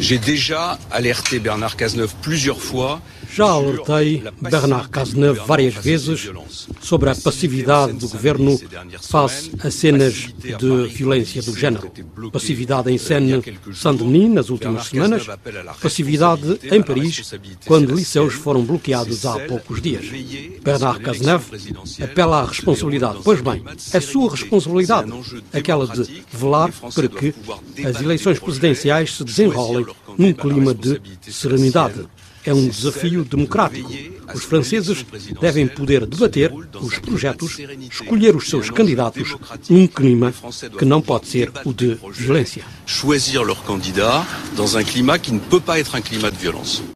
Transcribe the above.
J'ai déjà alerté Bernard Cazeneuve plusieurs fois. Já alertei Bernard Cazeneuve várias vezes sobre a passividade do governo face a cenas de violência do género. Passividade em Seine-Saint-Denis nas últimas semanas, passividade em Paris, quando liceus foram bloqueados há poucos dias. Bernard Cazeneuve apela à responsabilidade. Pois bem, é sua responsabilidade, aquela de velar para que as eleições presidenciais se desenrolem num clima de serenidade. É um desafio democrático. Os franceses devem poder debater os projetos, escolher os seus candidatos num clima que não pode ser o de violência. Choisir leur candidat dans un climat qui ne peut pas être un climat de violence.